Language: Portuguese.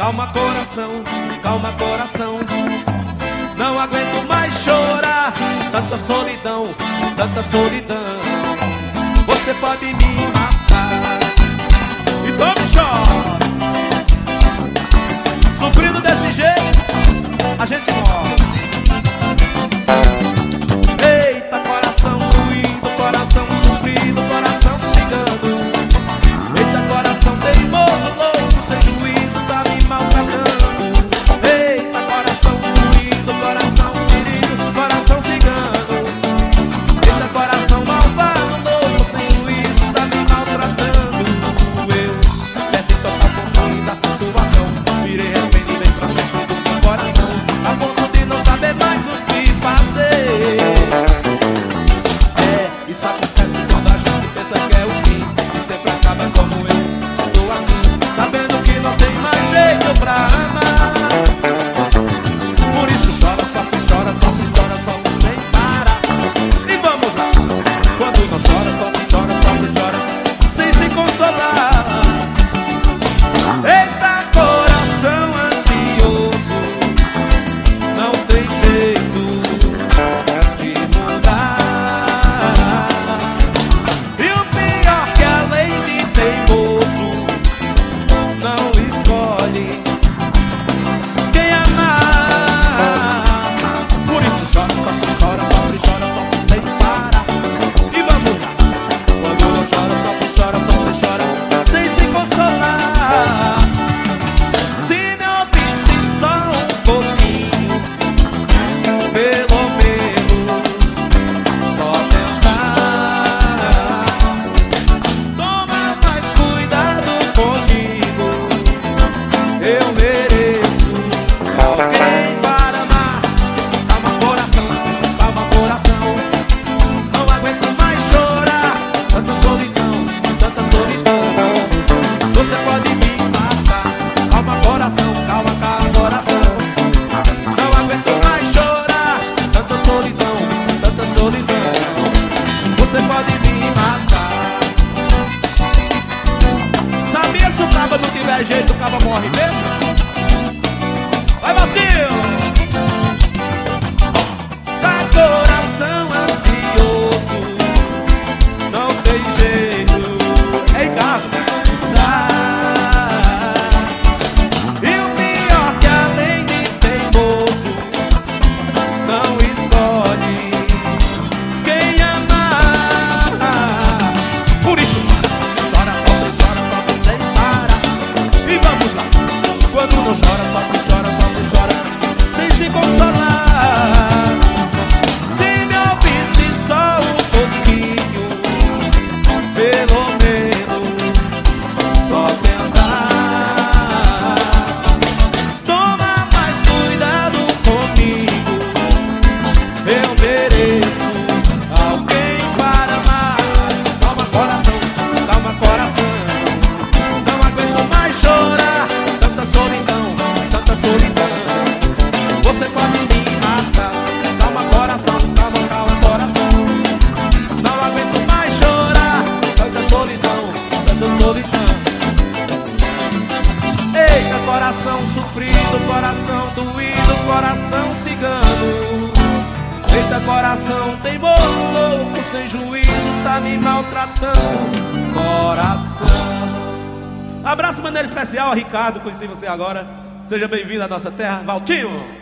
calma coração, calma coração. Não aguento mais chorar, tanta solidão, tanta solidão. Você pode me matar. Então me chora. Sofrido desse jeito, a gente morre. Eita, coração doído, coração sofrido, coração cigano. Eita, coração teimoso, louco, sem juízo, tá me maltratando. Eita, coração doído, coração ferido, coração cigano. Eita, coração malvado, louco, sem juízo, tá me maltratando. Eu tentei tocar com o da situação, virei refém e vem pra sempre do meu coração, a ponto de não saber mais o que fazer. Isso acontece quando a gente pensa que é o fim, e sempre acaba como eu estou assim, sabendo que não tem mais jeito pra amar. Por isso chora, sofre, chora, sofre, chora, sofre sem parar. E vamos lá. Quando não chora, sofre, chora, sofre, chora sem se consolar. Eita, coração ansioso, não tem jeito de mudar. E o pior que além de teimoso, não escolhe quem amar. Por isso chora, sofre, chora, sofre, chora, sofre sem parar. E vamos lá. Quando não chora, sofre, chora, sofre, chora sem se consolar. Se me ouvisse só um pouquinho, pelo menos só tentar. Toma mais cuidado comigo, eu mereço alguém para amar. Calma coração, calma coração. Não aguento mais chorar, tanta solidão, tanta solidão. Você pode me matar. Calma coração, calma, calma coração. Não aguento mais chorar, tanta solidão, tanta solidão. Você pode me matar. Sabia se o cabo não tiver jeito, o cabo morre mesmo? Vai, Valtinho! Tá coração ansioso, não tem jeito. Ei, carro! E o pior que além de teimoso, não escolhe quem amar. Por isso chora, sofre, chora, sofre sem parar. E vamos lá. Quando não chora, sofre, chora, sofre, chora sem se consolar. Se me ouvisse só um pouquinho, pelo menos só tentar. Toma mais cuidado comigo, eu mereço alguém para amar. Calma coração, calma coração. Não aguento mais chorar, tanta solidão, tanta solidão. Você pode me matar. Calma coração, calma, calma coração. Não aguento mais chorar, tanta solidão, tanta solidão. Eita, coração sofrido, coração doído, coração cigano. Eita, coração teimoso, louco, sem juízo, tá me maltratando. Coração. Abraço de maneira especial a Ricardo, conheci você agora. Seja bem-vindo à nossa terra, Valtinho.